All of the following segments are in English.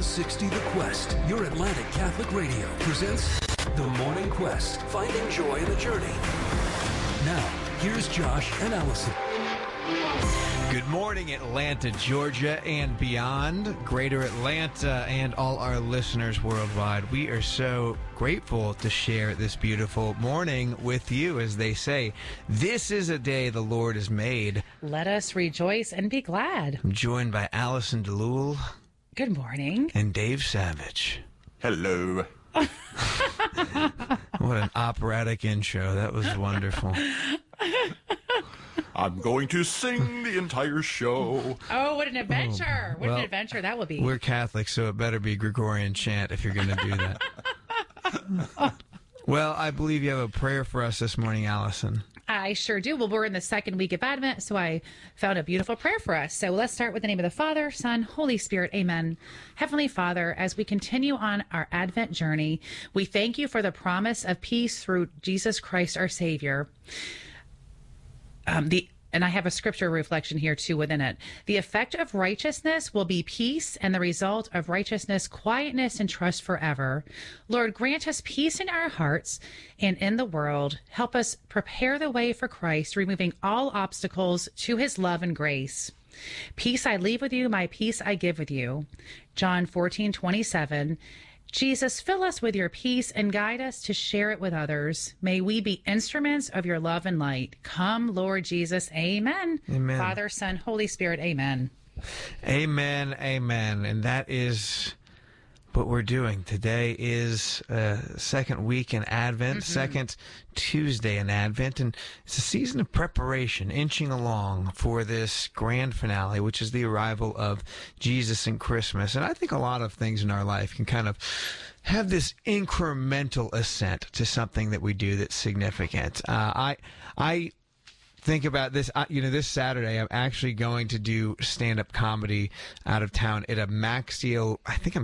760 The Quest, your Atlantic Catholic Radio, presents The Morning Quest, finding joy in the journey. Now, here's Josh and Allison. Good morning, Atlanta, Georgia, and beyond. Greater Atlanta and all our listeners worldwide. We are so grateful to share this beautiful morning with you. As they say, this is a day the Lord has made. Let us rejoice and be glad. I'm joined by Allison DeLule. Good morning. And Dave Savage. Hello. What an operatic intro. That was wonderful. I'm going to sing the entire show. Oh, what an adventure. What well, an adventure that will be. We're Catholic, so it better be Gregorian chant if you're going to do that. Well, I believe you have a prayer for us this morning, Allison. I sure do. Well, we're in the second week of Advent, so I found a beautiful prayer for us. So let's start with the name of the Father, Son, Holy Spirit. Amen. Heavenly Father, as we continue on our Advent journey, we thank you for the promise of peace through Jesus Christ, our Savior. And I have a scripture reflection here too within it. The effect of righteousness will be peace, and the result of righteousness, quietness and trust forever. Lord, grant us peace in our hearts and in the world. Help us prepare the way for Christ, removing all obstacles to his love and grace. Peace I leave with you, my peace I give with you. John 14:27. Jesus, fill us with your peace and guide us to share it with others. May we be instruments of your love and light. Come, Lord Jesus. Amen. Amen. Father, Son, Holy Spirit. Amen. Amen. Amen. And that is what we're doing. Today is second week in Advent, second Tuesday in Advent, and it's a season of preparation, inching along for this grand finale, which is the arrival of Jesus and Christmas. And I think a lot of things in our life can kind of have this incremental ascent to something that we do that's significant. I think about this, this Saturday, I'm actually going to do stand-up comedy out of town at a maxillofacial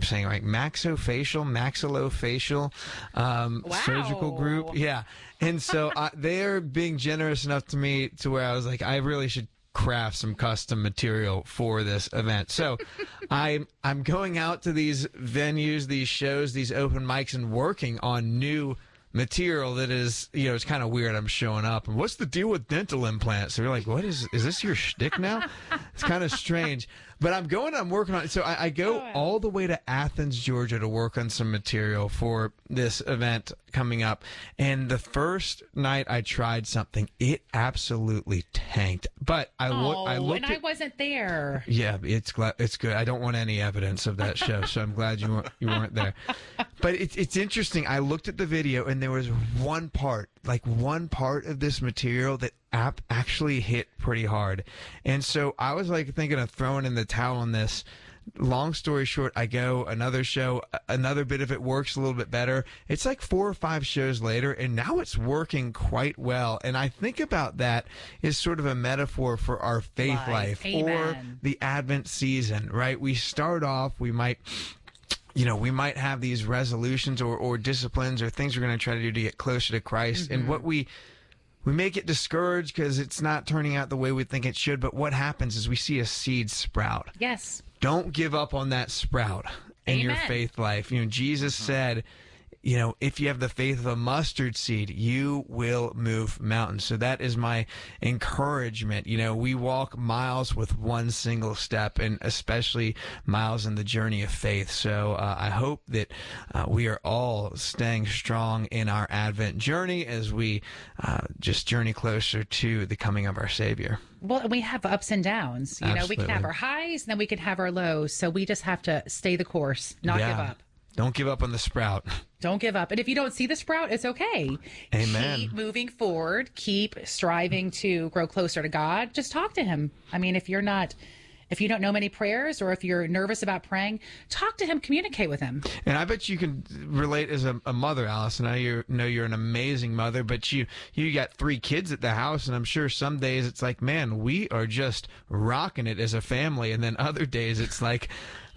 surgical group. Yeah. And so they're being generous enough to me to where I was like, I really should craft some custom material for this event. So I'm going out to these venues, these shows, these open mics, and working on new material that is, it's kind of weird. I'm showing up and what's the deal with dental implants? So you're like, what is this your shtick now? It's kind of strange, but I'm working on it. So I go all the way to Athens, Georgia to work on some material for this event coming up. And the first night I tried something, it absolutely tanked. But I looked and I wasn't there. Yeah, it's good. I don't want any evidence of that show, so I'm glad you weren't there. But it's interesting. I looked at the video and there was one part of this material that actually hit pretty hard. And so I was thinking of throwing in the towel on this. Long story short, I go another show, another bit of it works a little bit better. It's 4 or 5 shows later, and now it's working quite well. And I think about that as sort of a metaphor for our faith life or the Advent season, right? We start off, we might have these resolutions or disciplines or things we're going to try to do to get closer to Christ. And what we may get discouraged because it's not turning out the way we think it should. But what happens is we see a seed sprout. Yes. Don't give up on that sprout in your faith life. Jesus said, if you have the faith of a mustard seed, you will move mountains. So that is my encouragement. We walk miles with one single step, and especially miles in the journey of faith. So I hope that we are all staying strong in our Advent journey as we just journey closer to the coming of our Savior. Well, we have ups and downs. We can have our highs, and then we can have our lows. So we just have to stay the course, not give up. Don't give up on the sprout. Don't give up. And if you don't see the sprout, it's okay. Amen. Keep moving forward. Keep striving to grow closer to God. Just talk to him. I mean, if you don't know many prayers, or if you're nervous about praying, talk to him, communicate with him. And I bet you can relate as a mother, Allison. I know you're an amazing mother, but you got 3 kids at the house, and I'm sure some days it's like, man, we are just rocking it as a family. And then other days it's like,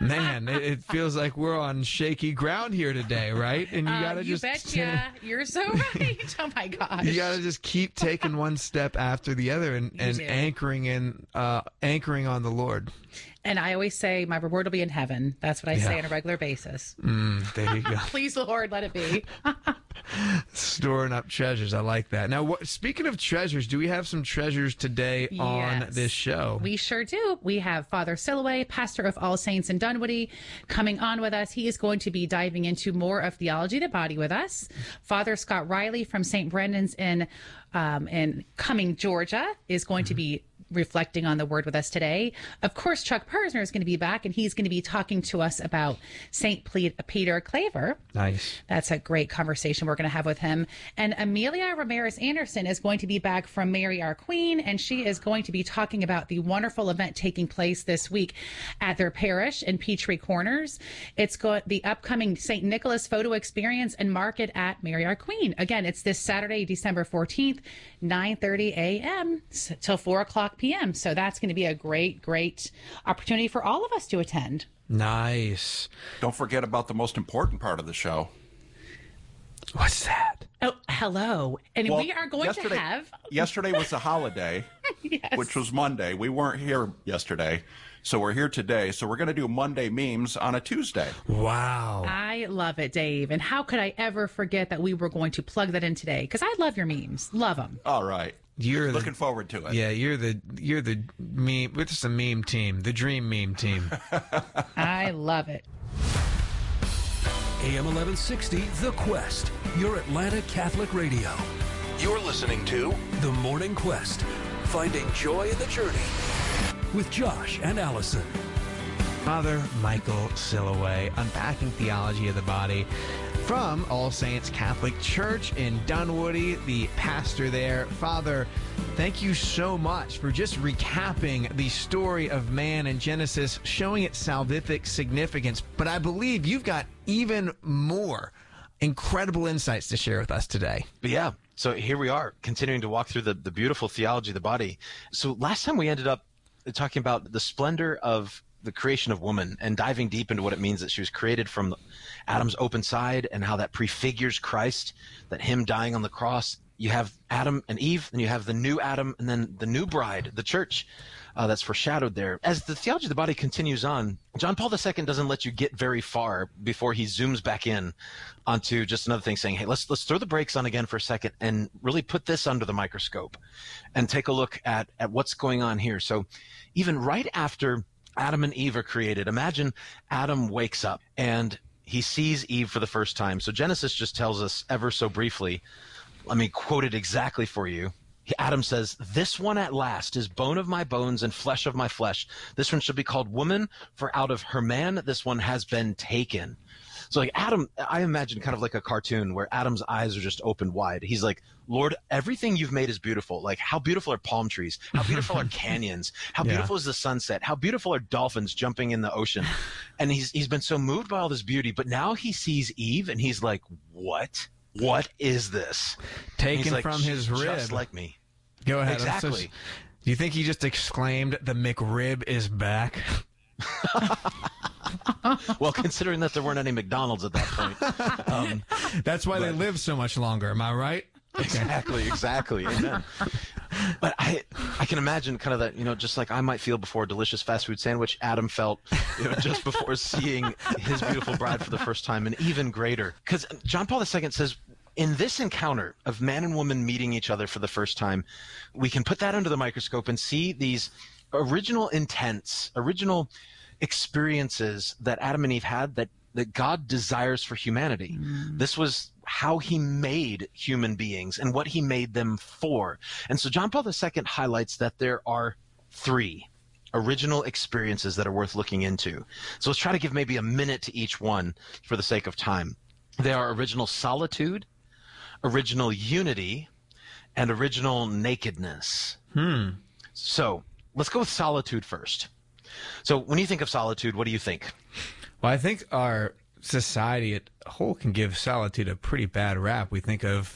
Man, it feels like we're on shaky ground here today, right? And you gotta you just betcha. You're so right. Oh my gosh. you gotta just keep taking one step after the other and do. anchoring on the Lord. And I always say my reward will be in heaven. That's what I say on a regular basis. There you go. Please, Lord, let it be. Storing up treasures. I like that. Now, speaking of treasures, do we have some treasures today on Yes. this show? We sure do. We have Father Siloway, pastor of All Saints in Dunwoody, coming on with us. He is going to be diving into more of theology of the body with us. Father Scott Riley from St. Brendan's in Cumming, Georgia, is going to be reflecting on the word with us today. Of course, Chuck Persner is going to be back, and he's going to be talking to us about St. Peter Claver. Nice. That's a great conversation we're going to have with him. And Amelia Ramirez Anderson is going to be back from Mary Our Queen, and she is going to be talking about the wonderful event taking place this week at their parish in Peachtree Corners. It's got the upcoming St. Nicholas Photo Experience and Market at Mary Our Queen. Again, it's this Saturday, December 14th, 9:30 a.m. till 4 o'clock p.m. So that's going to be a great opportunity for all of us to attend. Nice. Don't forget about the most important part of the show. What's that? Oh, hello. And Well, we are going to have... Yesterday was a holiday, Yes. which was Monday. We weren't here yesterday, so we're here today. So we're going to do Monday memes on a Tuesday. Wow. I love it, Dave. And how could I ever forget that we were going to plug that in today? Because I love your memes. Love them. All right. You're Looking forward to it. Yeah, you're the meme. What's the meme team? The dream meme team. I love it. AM 1160, The Quest, your Atlanta Catholic radio. You're listening to The Morning Quest, finding joy in the journey with Josh and Allison. Father Michael Siloway, unpacking theology of the body from All Saints Catholic Church in Dunwoody, the pastor there. Father, thank you so much for just recapping the story of man in Genesis, showing its salvific significance. But I believe you've got even more incredible insights to share with us today. Yeah. So here we are, continuing to walk through the beautiful theology of the body. So last time we ended up talking about the splendor of the creation of woman and diving deep into what it means that she was created from Adam's open side and how that prefigures Christ, that him dying on the cross. You have Adam and Eve, and you have the new Adam, and then the new bride, the church, that's foreshadowed there. As the theology of the body continues on, John Paul II doesn't let you get very far before he zooms back in onto just another thing, saying, hey, let's throw the brakes on again for a second and really put this under the microscope and take a look at what's going on here. So even right after Adam and Eve are created, imagine Adam wakes up and he sees Eve for the first time. So Genesis just tells us ever so briefly, let me quote it exactly for you. Adam says, this one at last is bone of my bones and flesh of my flesh. This one shall be called woman, for out of her man this one has been taken. So like Adam, I imagine kind of like a cartoon where Adam's eyes are just opened wide. He's like, Lord, everything you've made is beautiful. Like, how beautiful are palm trees? How beautiful are canyons? How beautiful is the sunset? How beautiful are dolphins jumping in the ocean? And he's been so moved by all this beauty, but now he sees Eve and he's like, what? What is this? Taken like, from his rib. Just like me. Go ahead. Exactly. Do you think he just exclaimed, the McRib is back? Well, considering that there weren't any McDonald's at that point. That's why they live so much longer. Am I right? Exactly. Amen. But I can imagine kind of that, just like I might feel before a delicious fast food sandwich, Adam felt, just before seeing his beautiful bride for the first time, and even greater. Because John Paul II says, in this encounter of man and woman meeting each other for the first time, we can put that under the microscope and see these original intents, original experiences that Adam and Eve had that God desires for humanity. This was how he made human beings and what he made them for. And so John Paul II highlights that there are 3 original experiences that are worth looking into. So let's try to give maybe a minute to each one for the sake of time. They are original solitude, original unity, and original nakedness. So let's go with solitude first. So when you think of solitude, what do you think? Well, I think our society as a whole can give solitude a pretty bad rap. We think of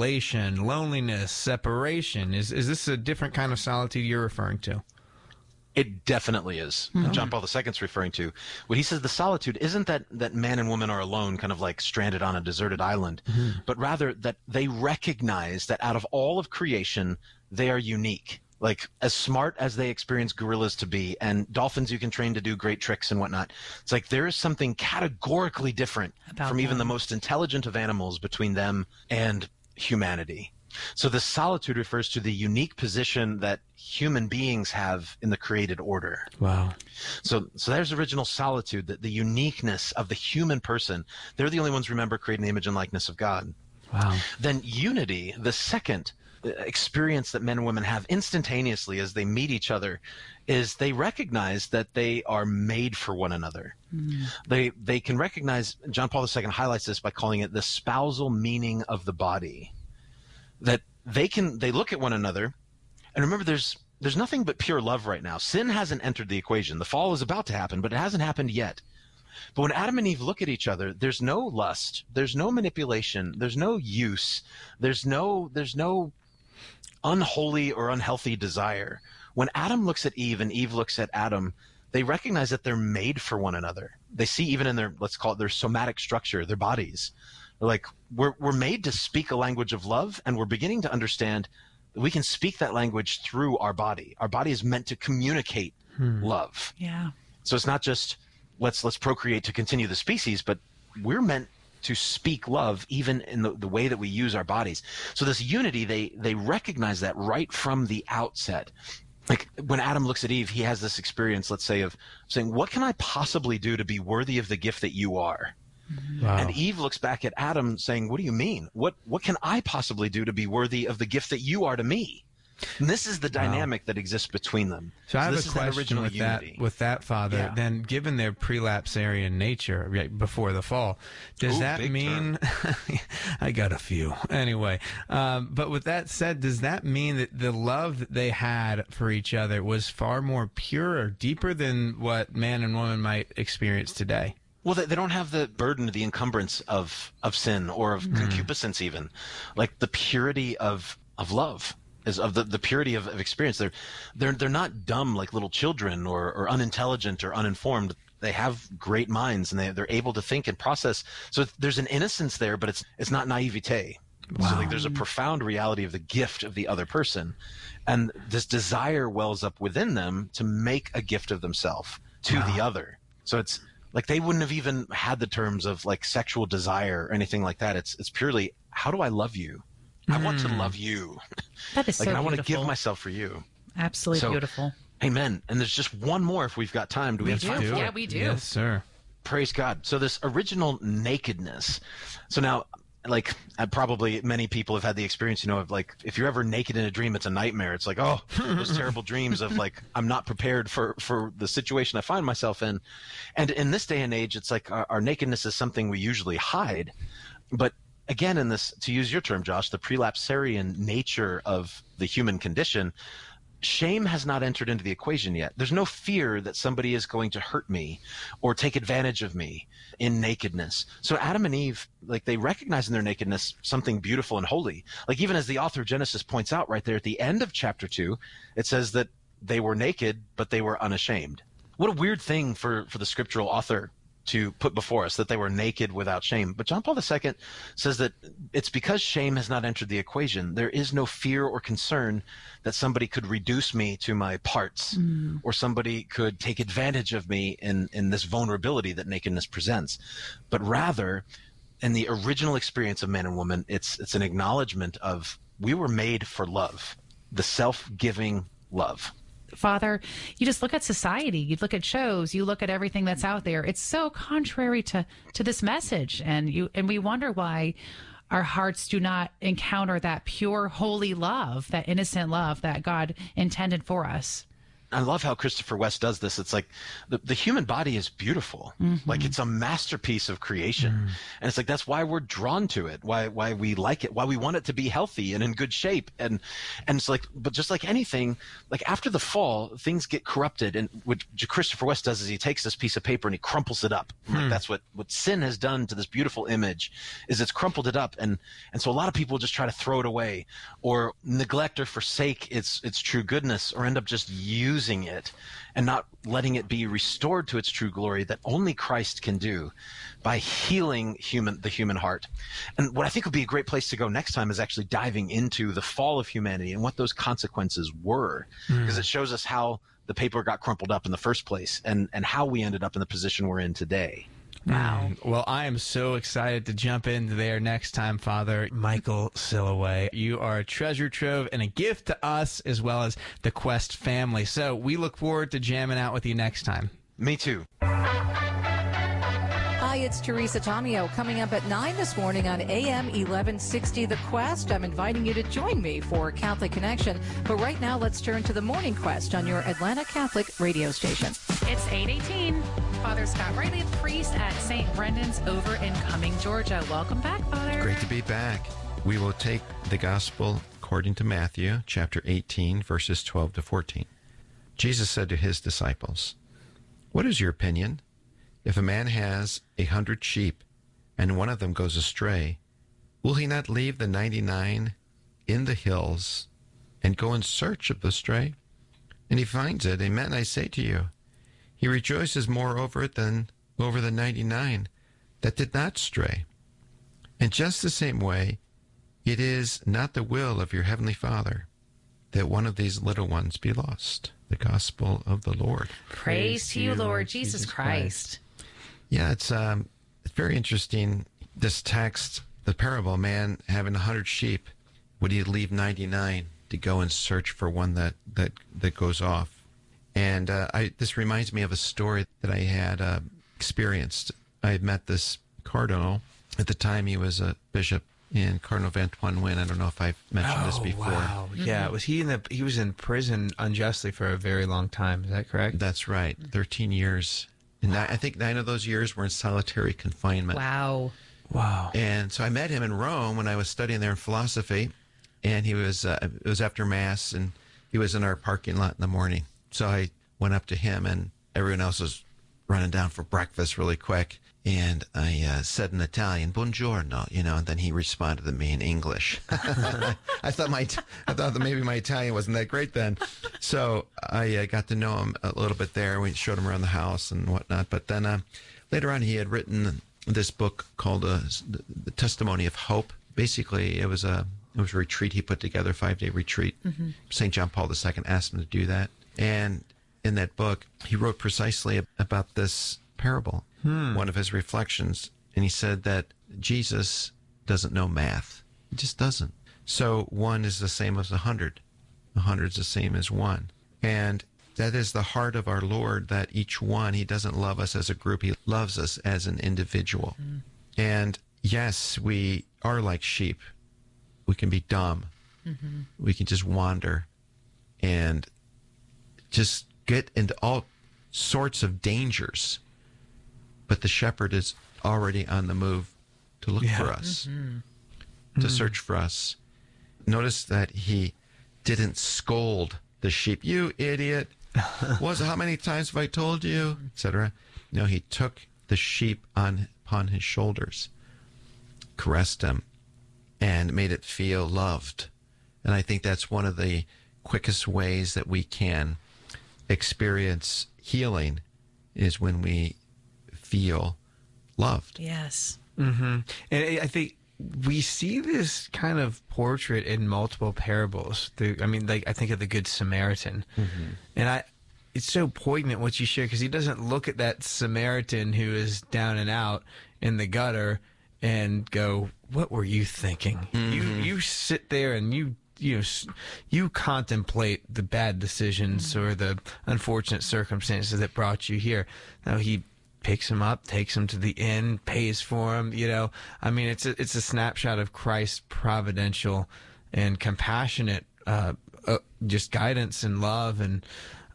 desolation, loneliness, separation. Is this a different kind of solitude you're referring to? It definitely is. John Paul II is referring to what he says. The solitude isn't that man and woman are alone, kind of like stranded on a deserted island, but rather that they recognize that out of all of creation, they are unique. Like, as smart as they experience gorillas to be, and dolphins you can train to do great tricks and whatnot, it's like there is something categorically different from even the most intelligent of animals between them and humanity. So the solitude refers to the unique position that human beings have in the created order. Wow. So there's original solitude, the uniqueness of the human person. They're the only ones, remember, created in the image and likeness of God. Wow. Then unity, the second experience that men and women have instantaneously as they meet each other, is they recognize that they are made for one another. They can recognize, John Paul II highlights this by calling it the spousal meaning of the body. That they look at one another, and remember, there's nothing but pure love right now. Sin hasn't entered the equation. The fall is about to happen, but it hasn't happened yet. But when Adam and Eve look at each other, there's no lust, there's no manipulation, there's no use, there's no unholy or unhealthy desire. When Adam looks at Eve and Eve looks at Adam, they recognize that they're made for one another. They see even in their, let's call it their somatic structure, their bodies. They're like, we're made to speak a language of love, and we're beginning to understand that we can speak that language through our body. Our body is meant to communicate love. Yeah. So it's not just let's procreate to continue the species, but we're meant to speak love even in the way that we use our bodies. So this unity, they recognize that right from the outset. Like when Adam looks at Eve, he has this experience, let's say, of saying, what can I possibly do to be worthy of the gift that you are? Wow. And Eve looks back at Adam saying, what do you mean? What can I possibly do to be worthy of the gift that you are to me? And this is the dynamic that exists between them. So I have this a is that question original with unity. that, Father. Yeah. Then, given their prelapsarian nature, right before the fall, does that big mean? I got a few anyway. But with that said, does that mean that the love that they had for each other was far more pure or deeper than what man and woman might experience today? Well, they don't have the burden, the encumbrance of sin or of concupiscence, even like the purity of love. Is of the purity of experience. They're not dumb like little children or unintelligent or uninformed. They have great minds, and they're able to think and process. So there's an innocence there, but it's not naivete. Wow. So like there's a profound reality of the gift of the other person, and this desire wells up within them to make a gift of themselves to the other. So it's like they wouldn't have even had the terms of like sexual desire or anything like that. It's purely, how do I love you? I want to love you. That is so and I want to beautiful. give myself for you. Absolutely beautiful. Amen. And there's just one more if we've got time. Do we have time for it? Yeah, we do. Yes, sir. Praise God. So this original nakedness. So now, like, probably many people have had the experience, of like, if you're ever naked in a dream, it's a nightmare. It's like, oh, those terrible dreams of like, I'm not prepared for the situation I find myself in. And in this day and age, it's like our nakedness is something we usually hide. But again, in this, to use your term, Josh, the prelapsarian nature of the human condition, shame has not entered into the equation yet. There's no fear that somebody is going to hurt me or take advantage of me in nakedness. So Adam and Eve, like, they recognize in their nakedness something beautiful and holy. Like, even as the author of Genesis points out right there at the end of chapter 2, it says that they were naked, but they were unashamed. What a weird thing for the scriptural author to put before us, that they were naked without shame. But John Paul II says that it's because shame has not entered the equation. There is no fear or concern that somebody could reduce me to my parts, or somebody could take advantage of me in this vulnerability that nakedness presents. But rather, in the original experience of man and woman, it's an acknowledgement of we were made for love, the self-giving love. Father, you just look at society, you look at shows, you look at everything that's out there. It's so contrary to this message. And we wonder why our hearts do not encounter that pure, holy love, that innocent love that God intended for us. I love how Christopher West does this. It's like the human body is beautiful. Like, it's a masterpiece of creation. And it's like, that's why we're drawn to it, why we like it, why we want it to be healthy and in good shape. And it's like, but just like anything, like after the fall, things get corrupted. And what Christopher West does is he takes this piece of paper and he crumples it up. Like, that's what sin has done to this beautiful image, is it's crumpled it up. And so a lot of people just try to throw it away or neglect or forsake its true goodness, or end up just using losing it and not letting it be restored to its true glory that only Christ can do by healing the human heart. And what I think would be a great place to go next time is actually diving into the fall of humanity and what those consequences were, because it shows us how the paper got crumpled up in the first place and how we ended up in the position we're in today. Wow. Well, I am so excited to jump into there next time, Father Michael Silloway. You are a treasure trove and a gift to us as well as the Quest family. So we look forward to jamming out with you next time. Me too. Hi, it's Teresa Tomeo coming up at 9 this morning on AM 1160 The Quest. I'm inviting you to join me for Catholic Connection. But right now, let's turn to the Morning Quest on your Atlanta Catholic radio station. It's 8:18. Father Scott Riley, priest at St. Brendan's over in Cumming, Georgia. Welcome back, Father. Great to be back. We will take the Gospel according to Matthew, chapter 18, verses 12 to 14. Jesus said to his disciples, "What is your opinion? If a man has 100 sheep and one of them goes astray, will he not leave the 99 in the hills and go in search of the stray? And he finds it. Amen, I say to you, he rejoices more over it than over the 99 that did not stray. And just the same way, it is not the will of your heavenly Father that one of these little ones be lost." The Gospel of the Lord. Praise to you, Lord Jesus Christ. Yeah, it's very interesting, this text, the parable, man having 100 sheep, would he leave 99 to go and search for one that goes off? And this reminds me of a story that I had experienced. I had met this cardinal. At the time, he was a bishop in Cardinal Antoine Wynne. I don't know if I've mentioned this before. Wow. Yeah, was he was in prison unjustly for a very long time. Is that correct? That's right, 13 years. And I think 9 of those years were in solitary confinement. Wow. And so I met him in Rome when I was studying there in philosophy, and he was it was after Mass, and he was in our parking lot in the morning. So I went up to him, and everyone else was running down for breakfast really quick, and I said in Italian, "Buongiorno," and then he responded to me in English. I thought that maybe my Italian wasn't that great then. So I got to know him a little bit there. We showed him around the house and whatnot. But then later on, he had written this book called The Testimony of Hope. Basically, it was a retreat he put together, 5-day retreat. Mm-hmm. St. John Paul II asked him to do that. And in that book, he wrote precisely about this parable, one of his reflections. And he said that Jesus doesn't know math. He just doesn't. So 1 is the same as 100. 100 is the same as 1. And that is the heart of our Lord, that each one, he doesn't love us as a group. He loves us as an individual. And yes, we are like sheep. We can be dumb. Mm-hmm. We can just wander and just get into all sorts of dangers. But the shepherd is already on the move to look for us, to search for us. Notice that he didn't scold the sheep. "You idiot. How many times have I told you?" etc. No, he took the sheep upon his shoulders, caressed him, and made it feel loved. And I think that's one of the quickest ways that we can experience healing is when we feel loved. Yes. Mm-hmm. And I think we see this kind of portrait in multiple parables. I think of the Good Samaritan. Mm-hmm. And it's so poignant what you share, because he doesn't look at that Samaritan who is down and out in the gutter and go, "What were you thinking?" Mm-hmm. You sit there and you contemplate the bad decisions or the unfortunate circumstances that brought you here. Now he picks him up, takes him to the inn, pays for him. It's a snapshot of Christ's providential and compassionate, just guidance and love and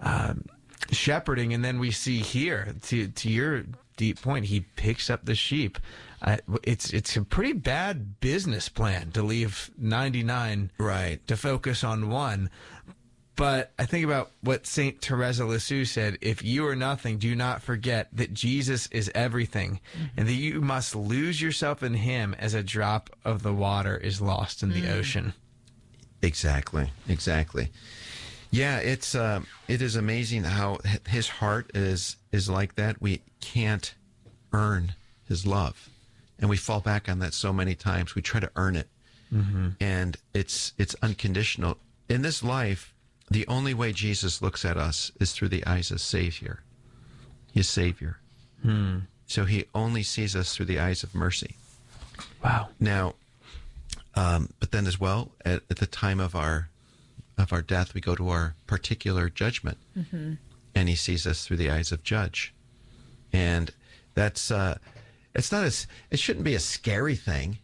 shepherding. And then we see here, to your deep point, he picks up the sheep. It's a pretty bad business plan to leave 99 to focus on 1. But I think about what St. Teresa Lisieux said: "If you are nothing, do not forget that Jesus is everything, and that you must lose yourself in him as a drop of the water is lost in the ocean." Exactly. Yeah, it is amazing how his heart is like that. We can't earn his love, and we fall back on that so many times. We try to earn it, and it's unconditional. In this life, the only way Jesus looks at us is through the eyes of Savior. His Savior. So he only sees us through the eyes of mercy. Wow. Now, but then as well, at the time of our death, we go to our particular judgment, and he sees us through the eyes of judge. And that's it shouldn't be a scary thing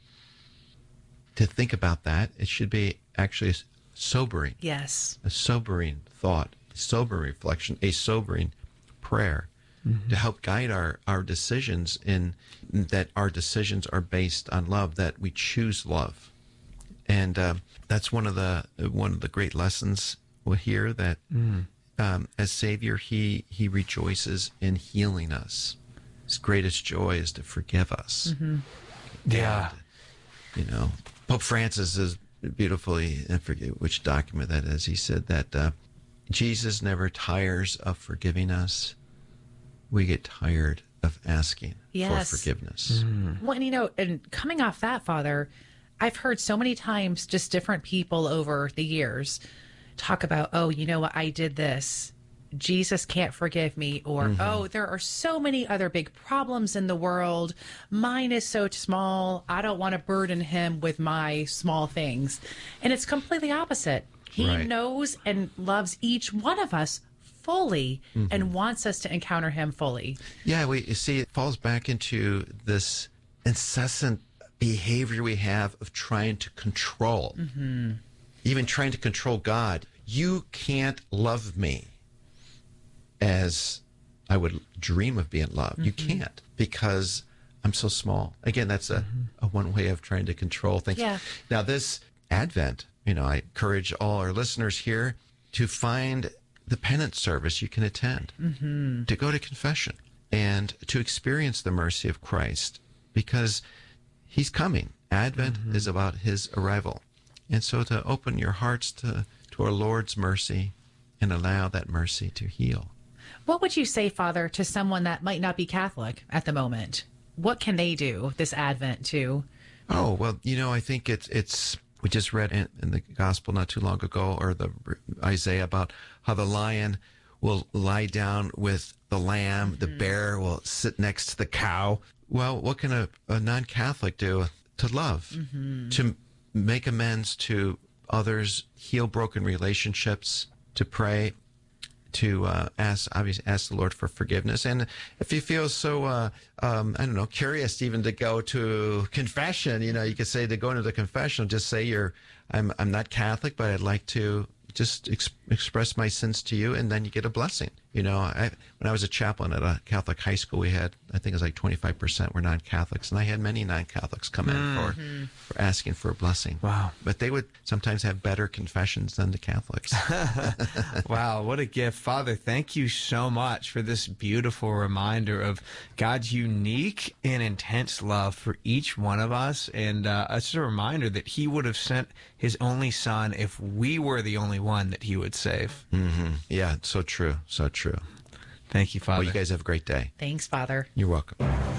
to think about that. It should be actually sobering. Yes. A sobering thought, a sobering reflection, a sobering prayer to help guide our decisions, in that our decisions are based on love, that we choose love. And that's one of the great lessons we'll hear, that as Savior, he rejoices in healing us. His greatest joy is to forgive us. Yeah. And, Pope Francis is beautifully, I forget which document that is, he said that Jesus never tires of forgiving us. We get tired of asking for forgiveness. Well, and and coming off that, Father, I've heard so many times just different people over the years talk about, oh, you know what, I did this. Jesus can't forgive me. Or, oh, there are so many other big problems in the world. Mine is so small. I don't want to burden him with my small things. And it's completely opposite. He knows and loves each one of us fully and wants us to encounter him fully. Yeah, you see, it falls back into this incessant behavior we have of trying to control, even trying to control God. You can't love me as I would dream of being loved. You can't, because I'm so small. Again, that's a one way of trying to control things. Yeah. Now, this Advent, I encourage all our listeners here to find the penance service you can attend, to go to confession, and to experience the mercy of Christ, because he's coming. Advent is about his arrival. And so to open your hearts to our Lord's mercy and allow that mercy to heal. What would you say, Father, to someone that might not be Catholic at the moment? What can they do this Advent to? Oh, well, I think it's we just read in the gospel not too long ago, or the Isaiah, about how the lion will lie down with the lamb, the bear will sit next to the cow. Well, what can a non-Catholic do? To love, to make amends to others, heal broken relationships, to pray, to ask the Lord for forgiveness. And if you feel so, curious even to go to confession, you could say, to go into the confessional, just say I'm not Catholic, but I'd like to just express my sins to you, and then you get a blessing. When I was a chaplain at a Catholic high school, we had, I think it was like 25% were non-Catholics, and I had many non-Catholics come in for asking for a blessing. Wow. But they would sometimes have better confessions than the Catholics. Wow, what a gift. Father, thank you so much for this beautiful reminder of God's unique and intense love for each one of us. And it's a reminder that he would have sent his only son if we were the only one that he would save. Yeah, so true. So true. Thank you, Father. Well, you guys have a great day. Thanks, Father. You're welcome.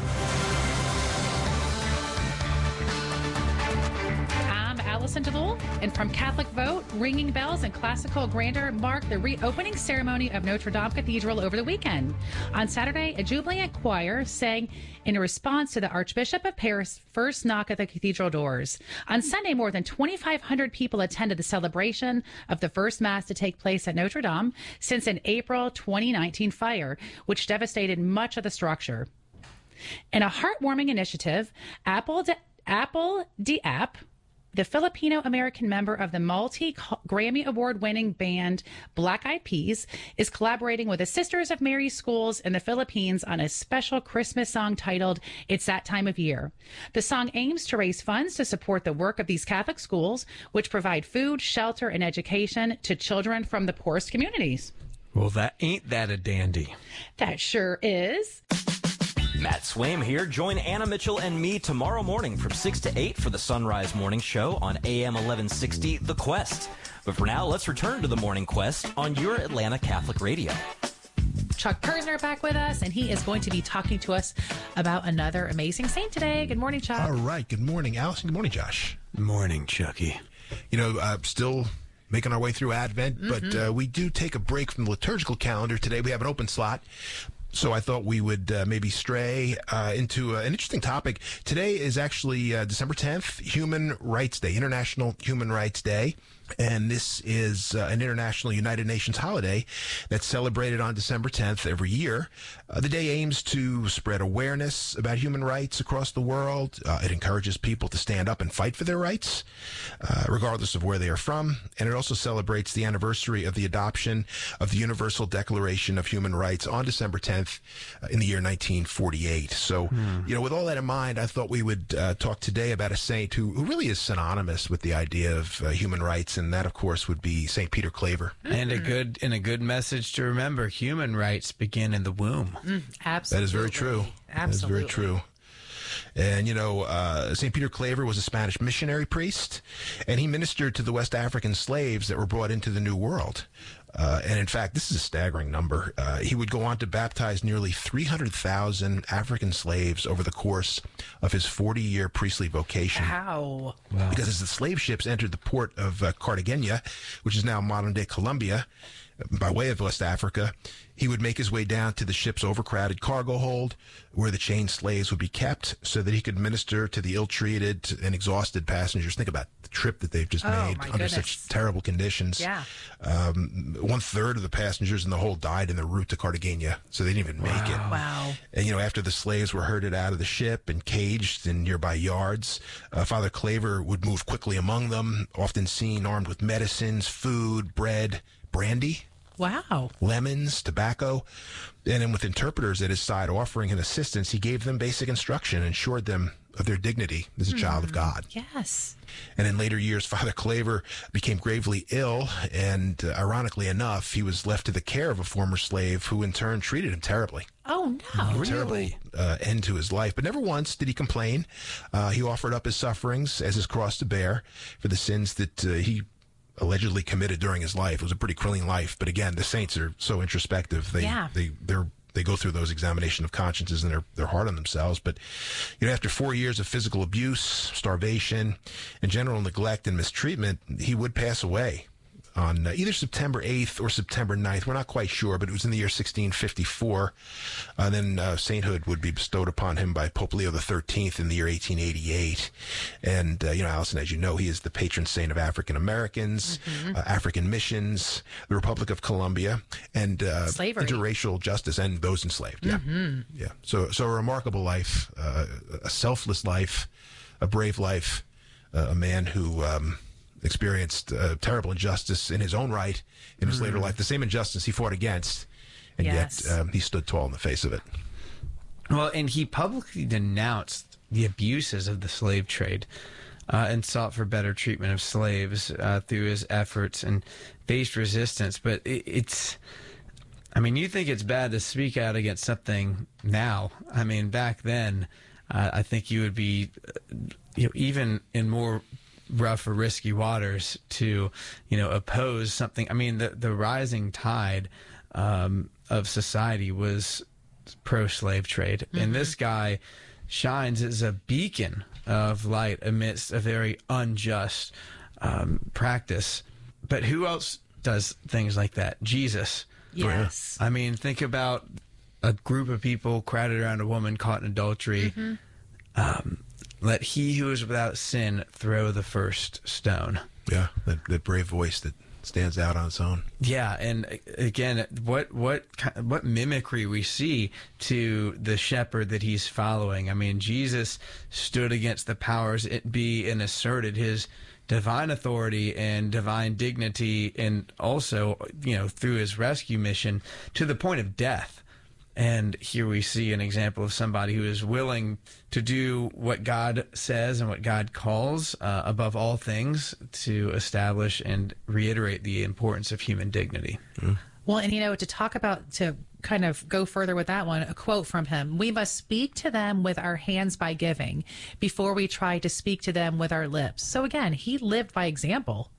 I'm Allison DeLull, and from Catholic Vote, ringing bells and classical grandeur marked the reopening ceremony of Notre Dame Cathedral over the weekend. On Saturday, a jubilant choir sang in response to the Archbishop of Paris' first knock at the cathedral doors. On Sunday, more than 2,500 people attended the celebration of the first Mass to take place at Notre Dame since an April 2019 fire, which devastated much of the structure. In a heartwarming initiative, Apple D'Ap, the Filipino-American member of the multi-Grammy Award-winning band Black Eyed Peas, is collaborating with the Sisters of Mary schools in the Philippines on a special Christmas song titled It's That Time of Year. The song aims to raise funds to support the work of these Catholic schools, which provide food, shelter, and education to children from the poorest communities. Well, ain't that a dandy? That sure is. Matt Swaim here. Join Anna Mitchell and me tomorrow morning from 6 to 8 for the Sunrise Morning Show on AM 1160, The Quest. But for now, let's return to the Morning Quest on your Atlanta Catholic Radio. Chuck Kersner back with us, and he is going to be talking to us about another amazing saint today. Good morning, Chuck. All right. Good morning, Allison. Good morning, Josh. Morning, Chucky. You know, still making our way through Advent, but we do take a break from the liturgical calendar. Today we have an open slot. So I thought we would maybe stray into an interesting topic. Today is actually December 10th, Human Rights Day, International Human Rights Day. And this is an international United Nations holiday that's celebrated on December 10th every year. The day aims to spread awareness about human rights across the world. It encourages people to stand up and fight for their rights, regardless of where they are from. And it also celebrates the anniversary of the adoption of the Universal Declaration of Human Rights on December 10th in the year 1948. So, you know, with all that in mind, I thought we would talk today about a saint who really is synonymous with the idea of human rights. And that, of course, would be St. Peter Claver. And a good message to remember: human rights begin in the womb. Absolutely. That is very true. Absolutely. That is very true. And, you know, St. Peter Claver was a Spanish missionary priest, and he ministered to the West African slaves that were brought into the New World. And in fact, this is a staggering number. He would go on to baptize nearly 300,000 African slaves over the course of his 40-year priestly vocation. Wow. Because as the slave ships entered the port of Cartagena, which is now modern-day Colombia, by way of West Africa, he would make his way down to the ship's overcrowded cargo hold, where the chained slaves would be kept, so that he could minister to the ill-treated and exhausted passengers. Think about the trip that they've just made under such terrible conditions. Yeah. 1/3 of the passengers in the hold died en route to Cartagena, so they didn't even make it. Wow. And, you know, after the slaves were herded out of the ship and caged in nearby yards, Father Claver would move quickly among them, often seen armed with medicines, food, bread, brandy. Wow. Lemons, tobacco, and then with interpreters at his side offering him assistance, he gave them basic instruction and assured them of their dignity as a child of God. Yes. And in later years, Father Claver became gravely ill, and ironically enough, he was left to the care of a former slave who in turn treated him terribly. Oh, no. Terrible end to his life. But never once did he complain. He offered up his sufferings as his cross to bear for the sins that he allegedly committed during his life. It was a pretty clean life, but again, the saints are so introspective. They go through those examination of consciences, and they're hard on themselves. But you know, after 4 years of physical abuse, starvation, and general neglect and mistreatment, he would pass away on either September 8th or September 9th. We're not quite sure, but it was in the year 1654. Then sainthood would be bestowed upon him by Pope Leo XIII in the year 1888. And, you know, Allison, as you know, he is the patron saint of African Americans, African missions, the Republic of Colombia, and slavery, interracial justice, and those enslaved. Yeah. Yeah. So a remarkable life, a selfless life, a brave life, a man who experienced terrible injustice in his own right in his later life, the same injustice he fought against, and yet he stood tall in the face of it. Well, and he publicly denounced the abuses of the slave trade and sought for better treatment of slaves through his efforts and faced resistance. But it's, I mean, you think it's bad to speak out against something now. I mean, back then, I think you would be, you know, even in more rough or risky waters to, you know, oppose something. I mean, the rising tide of society was pro-slave trade, and this guy shines as a beacon of light amidst a very unjust practice. But who else does things like that? Jesus. Yes. I mean, think about a group of people crowded around a woman caught in adultery. Let he who is without sin throw the first stone. Yeah, that brave voice that stands out on its own. Yeah, and again, what mimicry we see to the shepherd that he's following. I mean, Jesus stood against the powers it be and asserted his divine authority and divine dignity, and also, you know, through his rescue mission to the point of death. And here we see an example of somebody who is willing to do what God says and what God calls above all things to establish and reiterate the importance of human dignity. Well, and, you know, to kind of go further with that one, a quote from him: "We must speak to them with our hands by giving before we try to speak to them with our lips." So again, he lived by example.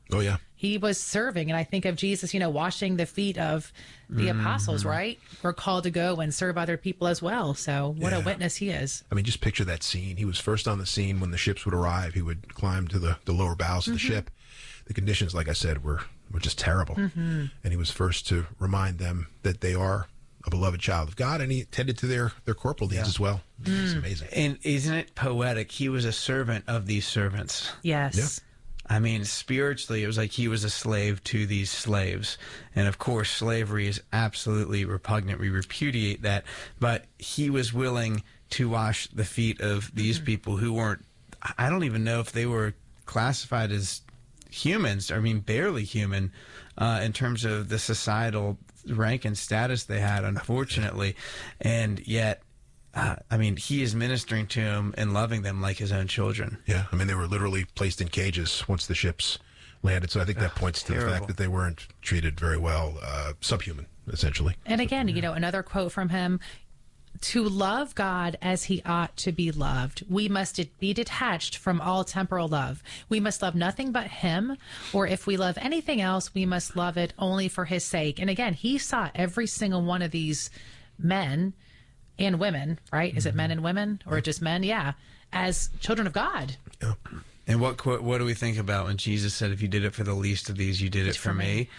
Oh, yeah. He was serving. And I think of Jesus, washing the feet of the apostles, right? We're called to go and serve other people as well. So what a witness he is. I mean, just picture that scene. He was first on the scene when the ships would arrive. He would climb to the lower bows of the ship. The conditions, like I said, were just terrible. And he was first to remind them that they are a beloved child of God, and he tended to their corporal needs as well. It's amazing. And isn't it poetic? He was a servant of these servants. Yes. Yeah. I mean, spiritually, it was like he was a slave to these slaves. And of course, slavery is absolutely repugnant. We repudiate that. But he was willing to wash the feet of these people who weren't, I don't even know if they were classified as humans, I mean, barely human, in terms of the societal rank and status they had, unfortunately. And yet, I mean, he is ministering to them and loving them like his own children. Yeah, I mean, they were literally placed in cages once the ships landed. So I think that points to the fact that they weren't treated very well, subhuman, essentially. And again, another quote from him: to love God as he ought to be loved, we must be detached from all temporal love. We must love nothing but him, or if we love anything else, we must love it only for his sake. And again, he saw every single one of these men and women, right? Is it men and women or just men? Yeah. As children of God. Yeah. And what do we think about when Jesus said, if you did it for the least of these, you did it for me?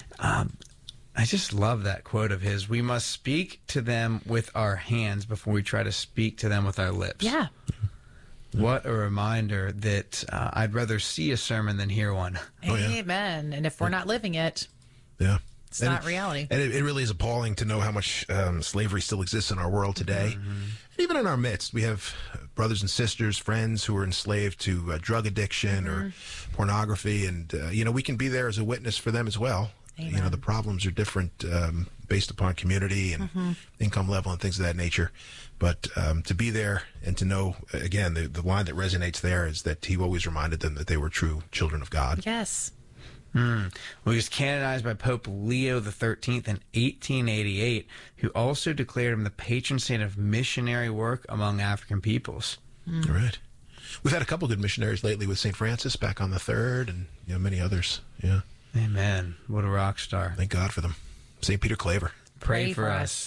I just love that quote of his. We must speak to them with our hands before we try to speak to them with our lips. Yeah. What a reminder that I'd rather see a sermon than hear one. Oh, yeah. Amen. And if we're not living it, Yeah. it's not reality. And it really is appalling to know how much slavery still exists in our world today. And even in our midst, we have brothers and sisters, friends who are enslaved to drug addiction or pornography. And, we can be there as a witness for them as well. Amen. The problems are different based upon community and income level and things of that nature. But to be there and to know, again, the line that resonates there is that he always reminded them that they were true children of God. Yes. Well, he was canonized by Pope Leo XIII in 1888, who also declared him the patron saint of missionary work among African peoples. All right. We've had a couple good missionaries lately with St. Francis back on the 3rd and many others. Yeah. Amen. What a rock star. Thank God for them. St. Peter Claver. Pray for us.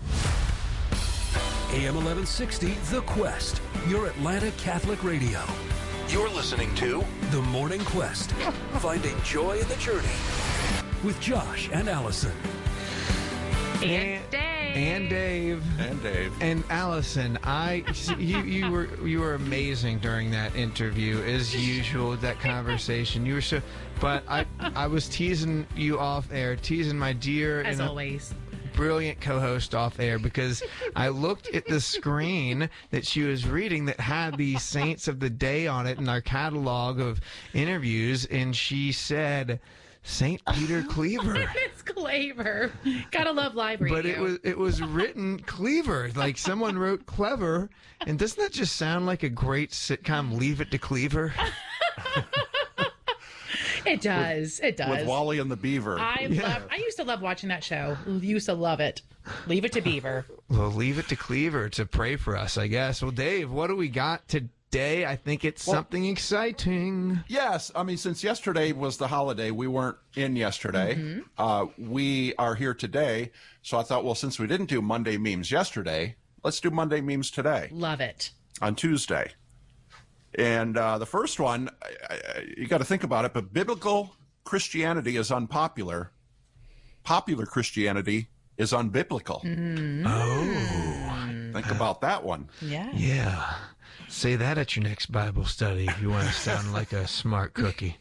AM 1160, The Quest, your Atlanta Catholic radio. You're listening to The Morning Quest, finding joy in the journey with Josh and Allison. And Dave. And Dave. And Dave. And Allison, you were amazing during that interview, as usual, that conversation. You were so, but I was teasing you off air, teasing my dear, As always, brilliant co-host off air, because I looked at the screen that she was reading that had the saints of the day on it in our catalog of interviews, and she said St. Peter Cleaver. It's Cleaver. Gotta love library. But it was written Cleaver, like someone wrote clever. And doesn't that just sound like a great sitcom, Leave It to Cleaver? It does. It does. With Wally and the Beaver. I used to love watching that show. Used to love it. Leave It to Beaver. Well, Leave It to Cleaver to pray for us, I guess. Well, Dave, what do we got today? I think it's something exciting. Yes. I mean, since yesterday was the holiday, we weren't in yesterday. We are here today. So I thought, well, since we didn't do Monday memes yesterday, let's do Monday memes today. Love it. On Tuesday. And the first one, you got to think about it, but biblical Christianity is unpopular. Popular Christianity is unbiblical. Oh. Think about that one. Yeah. Yeah. Say that at your next Bible study if you want to sound like a smart cookie.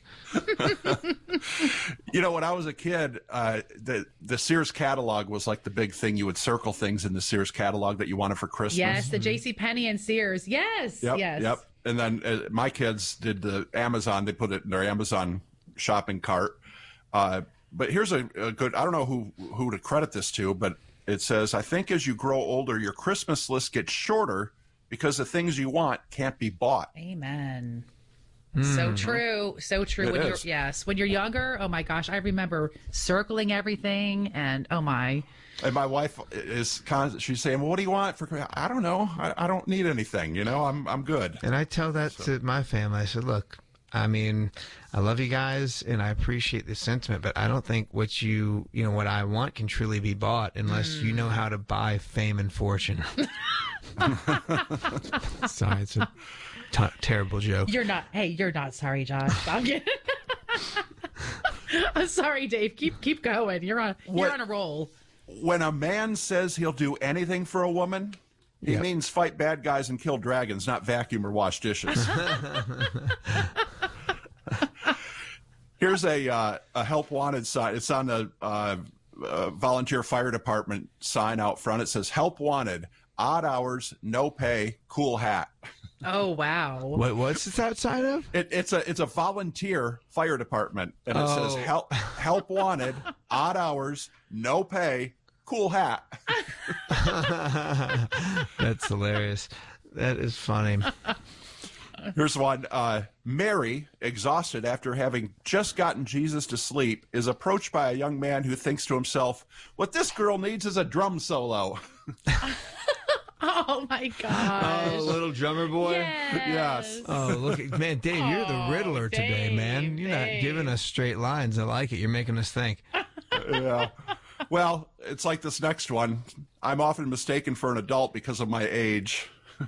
When I was a kid, the Sears catalog was like the big thing. You would circle things in the Sears catalog that you wanted for Christmas. Yes, the JCPenney and Sears. Yes. Yes. And then my kids did the Amazon. They put it in their Amazon shopping cart. But here's a good, I don't know who to credit this to, but it says, I think as you grow older, your Christmas list gets shorter because the things you want can't be bought. Amen. So true. So true. When you're younger, oh my gosh, I remember circling everything and oh my. And my wife is she's saying, well, what do you want for, I don't know. I don't need anything. I'm good. And I tell that to my family. I said, look, I mean, I love you guys and I appreciate the sentiment, but I don't think what what I want can truly be bought unless you know how to buy fame and fortune. Sorry, it's a terrible joke. You're not sorry, Josh. I'm kidding. I'm sorry, Dave. Keep going. You're on a roll. When a man says he'll do anything for a woman, he means fight bad guys and kill dragons, not vacuum or wash dishes. Here's a help wanted sign. It's on a volunteer fire department sign out front. It says help wanted, odd hours, no pay, cool hat. Oh, wow. What's this outside of? It's a volunteer fire department, and it says help wanted, odd hours, no pay, cool hat. That's hilarious. That is funny. Here's one. Mary, exhausted after having just gotten Jesus to sleep, is approached by a young man who thinks to himself, what this girl needs is a drum solo. Oh, my gosh. Oh, little drummer boy? Yes. Oh, look, man, Dave, you're the Riddler today, man. You're not giving us straight lines. I like it. You're making us think. Yeah. Well, it's like this next one. I'm often mistaken for an adult because of my age.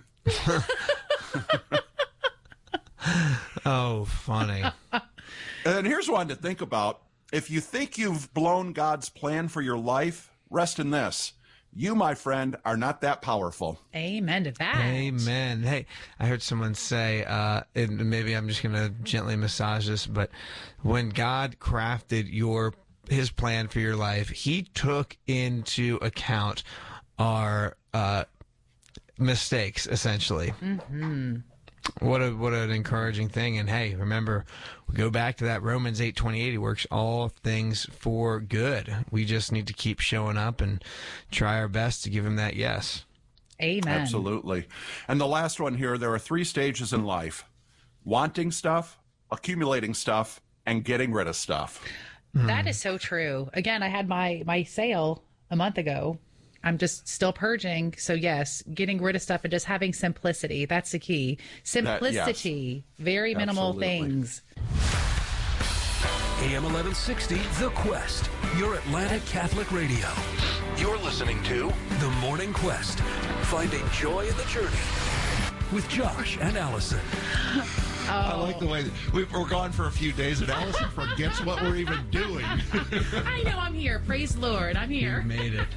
Oh, funny. And here's one to think about. If you think you've blown God's plan for your life, rest in this. You, my friend, are not that powerful. Amen to that. Amen. Hey, I heard someone say, and maybe I'm just going to gently massage this, but when God crafted his plan for your life, he took into account our mistakes, essentially. Mm-hmm. What an encouraging thing. And hey, remember, we go back to that Romans 8:28. He works all things for good. We just need to keep showing up and try our best to give him that yes. Amen. Absolutely. And the last one here, there are 3 stages in life: wanting stuff, accumulating stuff, and getting rid of stuff. That is so true. Again, I had my sale a month ago. I'm just still purging. So yes, getting rid of stuff and just having simplicity. That's the key. Simplicity. Yes. Very minimal things. AM 1160, The Quest, your Atlanta Catholic radio. You're listening to The Morning Quest. Finding joy in the journey with Josh and Allison. I like the way we're gone for a few days and Allison forgets what we're even doing. I know I'm here. Praise the Lord. I'm here. You made it.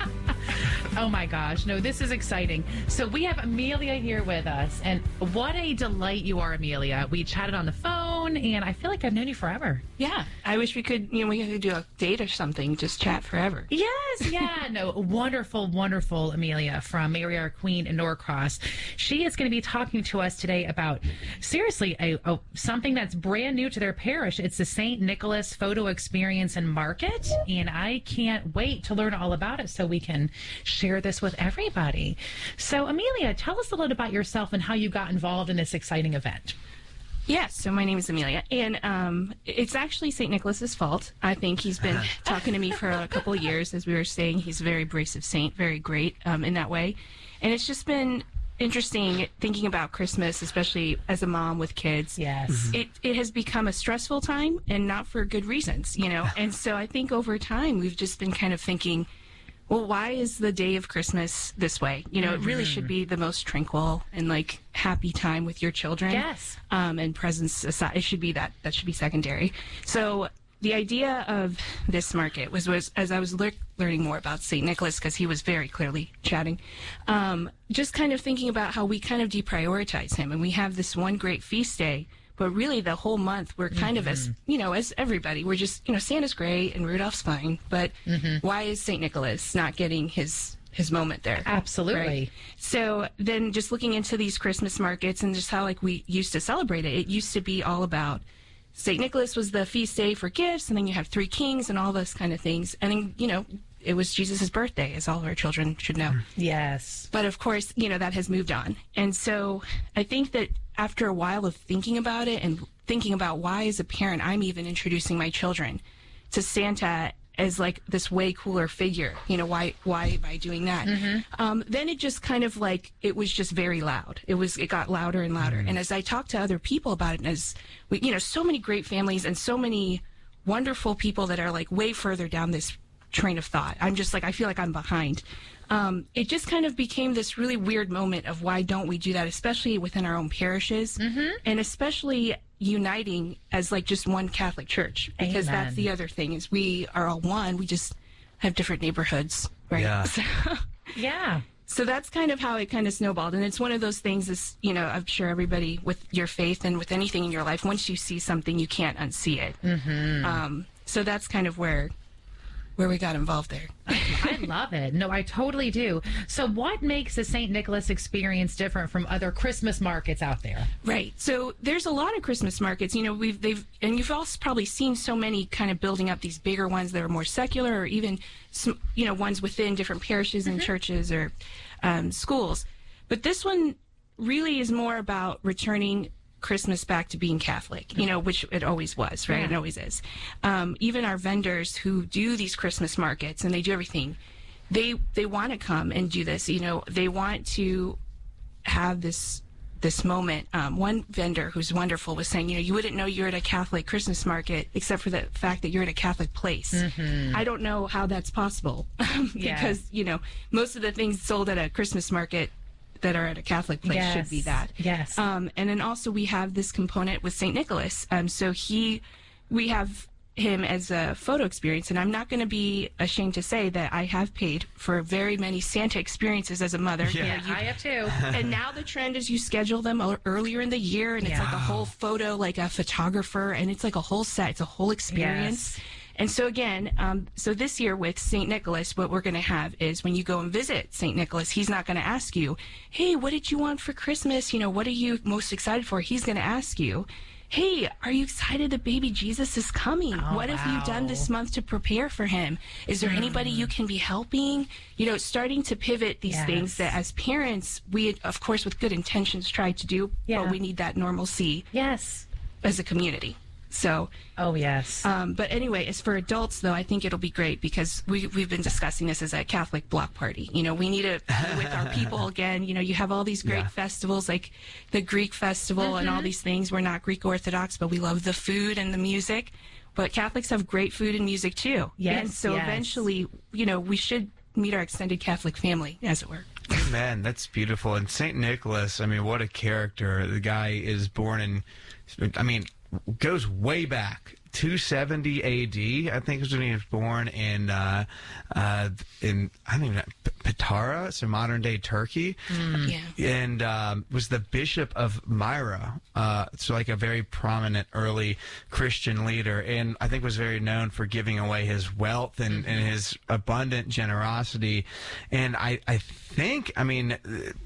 Oh my gosh. No, this is exciting. So we have Amelia here with us, and what a delight you are, Amelia. We chatted on the phone, and I feel like I've known you forever. Yeah. I wish we could do a date or something, just chat forever. Yes. Yeah. No, wonderful, wonderful Amelia from Mary Our Queen in Norcross. She is going to be talking to us today about, seriously, something that's brand new to their parish. It's the St. Nicholas Photo Experience and Market, and I can't wait to learn all about it so we can share this with everybody. So, Amelia, tell us a little about yourself and how you got involved in this exciting event. Yes, so my name is Amelia, and it's actually St. Nicholas's fault. I think he's been talking to me for a couple of years. As we were saying, he's a very abrasive saint, very great in that way. And it's just been interesting thinking about Christmas, especially as a mom with kids. Yes. It has become a stressful time, and not for good reasons, And so I think over time we've just been kind of thinking, well, why is the day of Christmas this way? It really should be the most tranquil and happy time with your children. Yes. And presents aside, it should be that should be secondary. So the idea of this market was as I was learning more about St. Nicholas, because he was very clearly chatting, just kind of thinking about how we kind of deprioritize him, and we have this one great feast day. But really, the whole month, we're kind of as everybody, we're just, Santa's great and Rudolph's fine. But why is St. Nicholas not getting his moment there? Absolutely. Right? So then just looking into these Christmas markets and just how we used to celebrate it, it used to be all about St. Nicholas was the feast day for gifts, and then you have 3 kings and all those kind of things. And then, it was Jesus' birthday, as all of our children should know. Yes. But of course, that has moved on. And so I think that after a while of thinking about it and thinking about why, as a parent, I'm even introducing my children to Santa as like this way cooler figure. You know, why am I doing that? Then it just kind of like, it was just very loud. It got louder and louder. And as I talked to other people about it, and as we, you know, so many great families and so many wonderful people that are like way further down this train of thought. I'm just like, I feel like I'm behind. It just kind of became this really weird moment of why don't we do that, especially within our own parishes, and especially uniting as like just one Catholic church, because that's the other thing is we are all one. We just have different neighborhoods, right? Yeah. So, Yeah. so that's kind of how it kind of snowballed. And it's one of those things is, you know, I'm sure everybody with your faith and with anything in your life, once you see something, you can't unsee it. So that's kind of where we got involved there. I love it. No, I totally do. So what makes the St. Nicholas experience different from other Christmas markets out there? Right. So there's a lot of Christmas markets, you know, and you've also probably seen so many kind of building up these bigger ones that are more secular, or even, you know, ones within different parishes and churches or schools. But this one really is more about returning Christmas back to being Catholic, you know, which it always was, right? It always is. Even our vendors who do these Christmas markets and they do everything, they want to come and do this, you know, they want to have this moment. One vendor who's wonderful was saying, you know, you wouldn't know you're at a Catholic Christmas market except for the fact that you're at a Catholic place. I don't know how that's possible because, you know, most of the things sold at a Christmas market that are at a Catholic place should be that. Yes. And then also we have this component with St. Nicholas. So we have him as a photo experience, and I'm not going to be ashamed to say that I have paid for very many Santa experiences as a mother. Yeah, I have too. And now the trend is you schedule them earlier in the year, and it's like a whole photo, like a photographer, and it's like a whole set. It's a whole experience. And so again, so this year with St. Nicholas, what we're going to have is when you go and visit St. Nicholas, he's not going to ask you, hey, what did you want for Christmas? You know, what are you most excited for? He's going to ask you, hey, are you excited that baby Jesus is coming? What have you done this month to prepare for him? Is there anybody you can be helping? You know, starting to pivot these things that as parents, we, of course, with good intentions try to do, but we need that normalcy as a community. So, but anyway, as for adults, though, I think it'll be great because we've been discussing this as a Catholic block party. You know, we need to be with our people again. You know, you have all these great festivals like the Greek festival and all these things. We're not Greek Orthodox, but we love the food and the music. But Catholics have great food and music too. And so eventually, you know, we should meet our extended Catholic family, as it were. Man, that's beautiful. And St. Nicholas, I mean, what a character. The guy is born in, I mean, goes way back. 270 AD, I think, is when he was born in I don't even know, Patara, so modern day Turkey, and was the bishop of Myra, so like a very prominent early Christian leader, and I think was very known for giving away his wealth and his abundant generosity, and I think, I mean,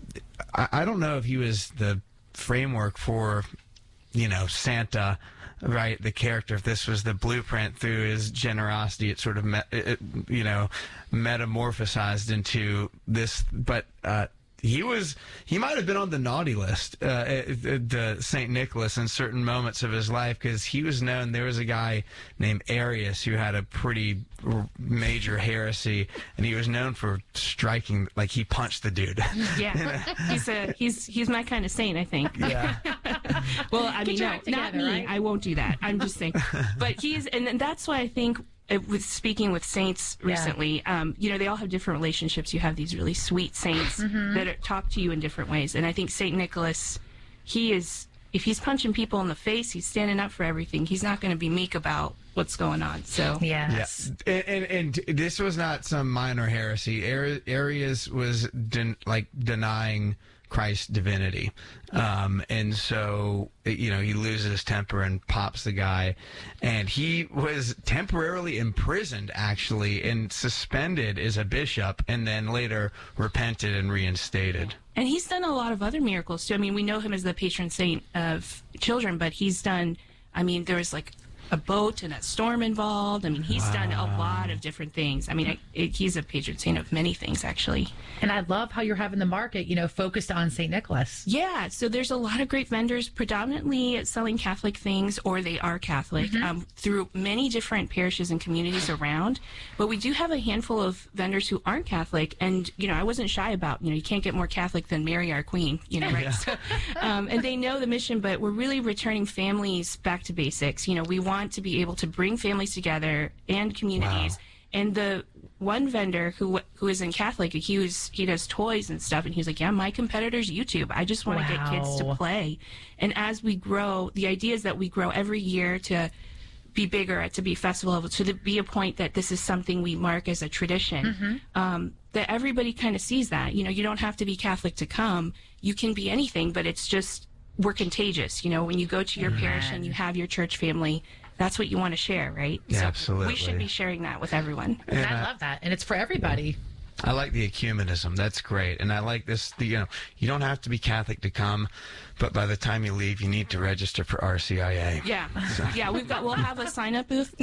I don't know if he was the framework for, you know, Santa, right, the character. If this was the blueprint through his generosity, it sort of, you know, metamorphosized into this. But he might have been on the naughty list, the St. Nicholas, in certain moments of his life, because he was known. There was a guy named Arius who had a pretty major heresy, and he was known for striking, like he punched the dude. He's my kind of saint, I think. Well, I mean, no, not me. Right? I won't do that. I'm just saying. But and that's why I think, with speaking with saints recently, you know, they all have different relationships. You have these really sweet saints that talk to you in different ways. And I think St. Nicholas, if he's punching people in the face, he's standing up for everything. He's not going to be meek about what's going on. So and this was not some minor heresy. Arius was denying Christ's divinity. And so, you know, he loses his temper and pops the guy. And he was temporarily imprisoned, actually, and suspended as a bishop, and then later repented and reinstated. And he's done a lot of other miracles, too. I mean, we know him as the patron saint of children, but he's done, I mean, there was like a boat and a storm involved. I mean, he's done a lot of different things. I mean, he's a patron saint of many things, actually. And I love how you're having the market, focused on St. Nicholas. Yeah, so there's a lot of great vendors, predominantly selling Catholic things, or they are Catholic, through many different parishes and communities around. But we do have a handful of vendors who aren't Catholic, and I wasn't shy about, you can't get more Catholic than Mary, our Queen, right? Yeah. So, and they know the mission, but we're really returning families back to basics. We want to be able to bring families together and communities. Wow. And the one vendor who isn't Catholic, he does toys and stuff, and he's like, yeah, my competitor's YouTube. I just want to get kids to play. And as we grow, the idea is that we grow every year to be bigger, to be festival level, to be a point that this is something we mark as a tradition. That everybody kind of sees that. You don't have to be Catholic to come. You can be anything, but it's just, we're contagious. When you go to your parish and you have your church family, that's what you want to share, right? Yeah, so absolutely. We should be sharing that with everyone. And I love that. And it's for everybody. I like the ecumenism. That's great. And I like this, you don't have to be Catholic to come, but by the time you leave, you need to register for RCIA. Yeah. So. Yeah, we'll have a sign-up booth.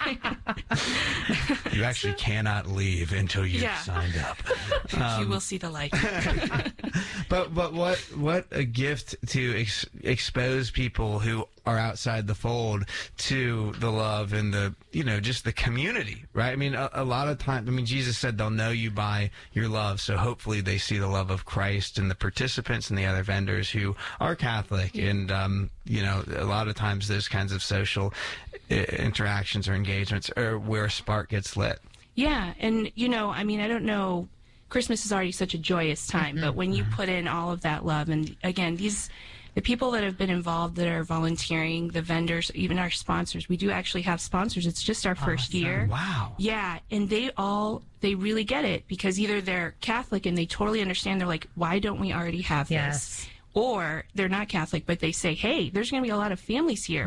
You actually cannot leave until you've signed up. You will see the light. But what a gift to expose people who are outside the fold to the love and the, just the community, right? I mean, a lot of times, Jesus said they'll know you by your love. So hopefully they see the love of Christ and the participants and the other vendors who are Catholic. And, a lot of times those kinds of social interactions or engagements are where a spark gets lit. Yeah. And, I don't know, Christmas is already such a joyous time, but when you put in all of that love, and again, the people that have been involved that are volunteering, the vendors, even our sponsors, we do actually have sponsors. It's just our first year. Wow. Yeah. And they really get it, because either they're Catholic and they totally understand. They're like, why don't we already have this? Or they're not Catholic, but they say, hey, there's going to be a lot of families here.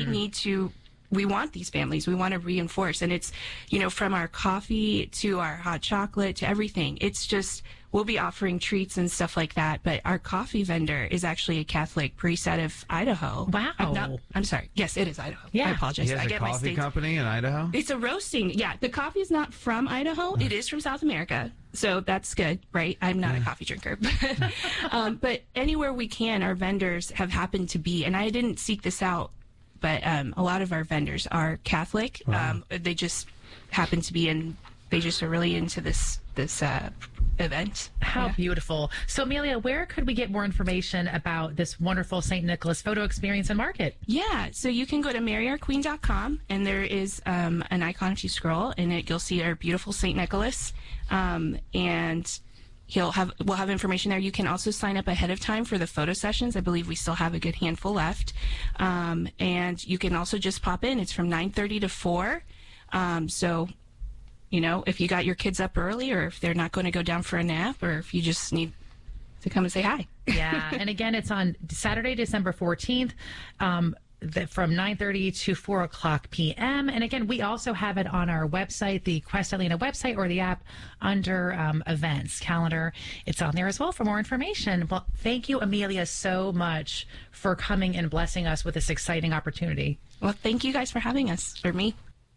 We want these families. We want to reinforce. And it's, from our coffee to our hot chocolate to everything. It's just, we'll be offering treats and stuff like that. But our coffee vendor is actually a Catholic priest out of Idaho. Wow. I'm sorry. Yes, it is Idaho. Yeah. I apologize. He has I a get coffee my states. company in Idaho? It's a roasting. Yeah. The coffee is not from Idaho. It is from South America. So that's good, right? I'm not a coffee drinker. But anywhere we can, our vendors have happened to be, and I didn't seek this out, but a lot of our vendors are Catholic. Wow. They just happen to be they just are really into this event. How beautiful. So, Amelia, where could we get more information about this wonderful St. Nicholas photo experience and market? Yeah, so you can go to maryourqueen.com, and there is an icon if you scroll, and you'll see our beautiful St. Nicholas, and we'll have information there. You can also sign up ahead of time for the photo sessions. I believe we still have a good handful left. And you can also just pop in. It's from 9:30 to 4. So, if you got your kids up early, or if they're not going to go down for a nap, or if you just need to come and say hi. Yeah. And again, it's on Saturday, December 14th. From 9:30 to 4 o'clock p.m. And again, we also have it on our website, the Quest Atlanta website, or the app under events calendar. It's on there as well for more information. Well, thank you, Amelia, so much for coming and blessing us with this exciting opportunity. Well, thank you guys for having us, or me.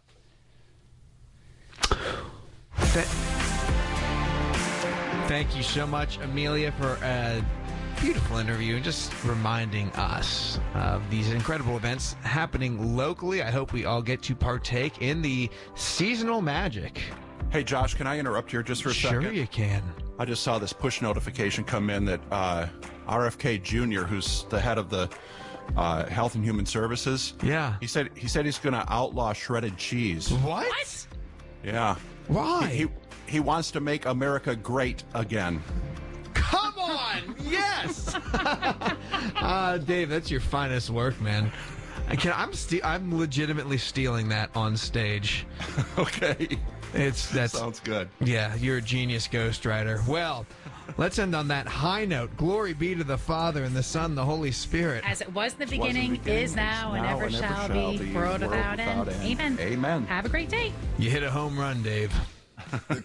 Thank you so much, Amelia, for a beautiful interview and just reminding us of these incredible events happening locally. I hope we all get to partake in the seasonal magic. Hey, Josh, can I interrupt here just for a second? Sure you can. I just saw this push notification come in that RFK Jr., who's the head of the Health and Human Services, he said he's going to outlaw shredded cheese. What? Yeah. Why? He wants to make America great again. Come on! Yes! Dave, that's your finest work, man. I'm legitimately stealing that on stage. Okay. That sounds good. Yeah, you're a genius ghostwriter. Well, let's end on that high note. Glory be to the Father and the Son, the Holy Spirit. As it was in the beginning, is now, and ever shall be, world without end. Amen. Amen. Have a great day. You hit a home run, Dave.